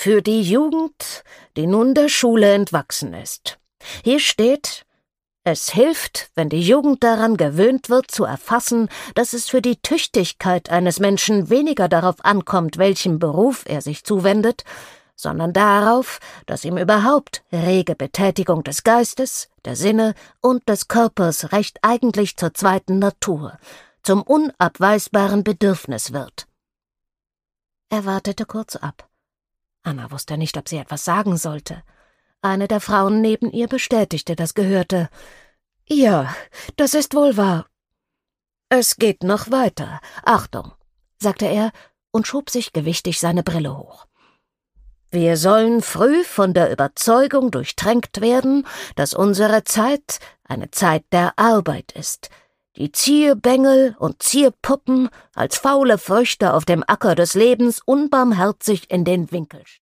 Für die Jugend, die nun der Schule entwachsen ist. Hier steht: Es hilft, wenn die Jugend daran gewöhnt wird, zu erfassen, dass es für die Tüchtigkeit eines Menschen weniger darauf ankommt, welchem Beruf er sich zuwendet, sondern darauf, dass ihm überhaupt rege Betätigung des Geistes, der Sinne und des Körpers recht eigentlich zur zweiten Natur, zum unabweisbaren Bedürfnis wird. Er wartete kurz ab. Anna wusste nicht, ob sie etwas sagen sollte. Eine der Frauen neben ihr bestätigte das Gehörte. »Ja, das ist wohl wahr.« »Es geht noch weiter. Achtung«, sagte er und schob sich gewichtig seine Brille hoch. »Wir sollen früh von der Überzeugung durchtränkt werden, dass unsere Zeit eine Zeit der Arbeit ist, die Zierbengel und Zierpuppen als faule Früchte auf dem Acker des Lebens unbarmherzig in den Winkel